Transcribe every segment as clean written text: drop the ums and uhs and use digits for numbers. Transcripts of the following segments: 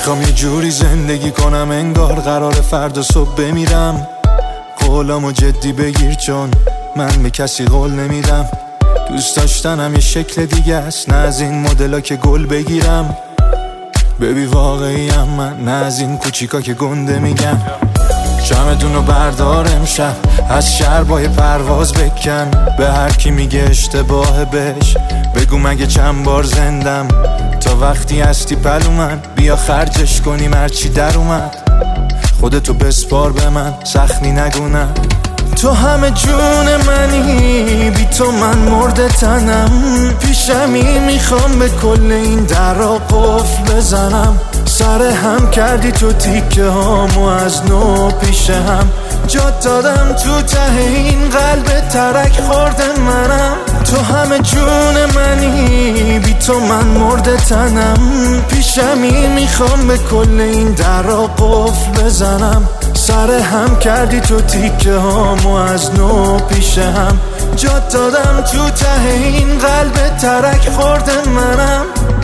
میخوام یه جوری زندگی کنم انگار قرار فردا صبح بمیرم. قولامو جدی بگیر چون من به کسی قول نمیدم. دوست داشتنم یه شکل دیگه است، نه از این مدلا که گل بگیرم. ببی واقعیم من، نه از این کوچیکا که گنده میگم. چمدونو بردار امشب، از شربای پرواز بکن. به هر کی میگه اشتباه بهش بگو مگه چند بار زندم. تا وقتی هستی پلو من، بیا خرجش کنیم هرچی در اومد. خودتو بسپار به من، سختی نگونم. تو همه جون منی، بی تو من مرده تنم. پیشمی میخوام به کل این درا قفل بزنم. سر هم کردی تو تیکه هامو از نو پیش هم. جا دادم تو ته این قلب ترک خورده منم. تو همه جون منی، بی تو من مرده تنم. پیشمی میخوام به کل این درا قفل بزنم. سر هم کردی تو تیکه هامو از نو پیش هم. جا دادم تو ته این قلب ترک خورده منم.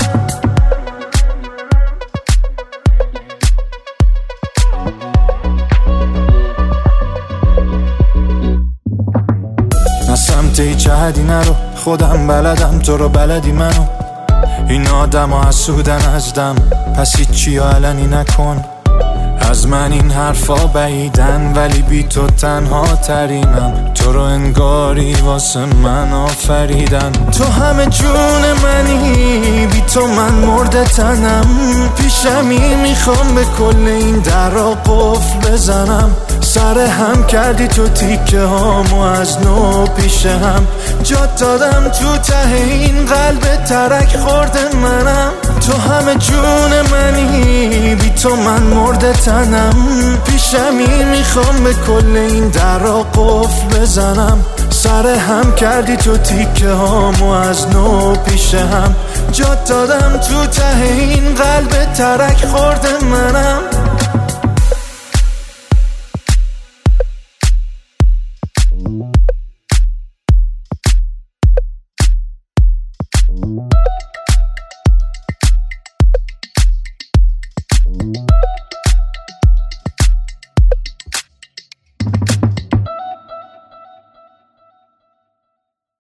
نه سمت هیچ حدی نرو، خودم بلدم تو رو بلدی منو. این آدم ها حسودن از دم، پس هیچی علنی نکن. از من این حرفا بعیدن ولی بی تو تنها ترینم. تو رو انگاری واسه من آفریدن. تو همه جون منی، بی تو من مرده تنم. پیشمی میخوام به کل این درا قفل بزنم. سر هم کردی تو تیکه هامو از نو پیش هم. جا دادم تو ته این قلب ترک خورده منم. تو همه جون منی، بی تو من مرده تنم. پیشمی میخوام به کل این درا قفل بزنم. سر هم کردی تو تیکه هامو از نو پیش هم. جا دادم تو ته این قلب ترک خورده منم.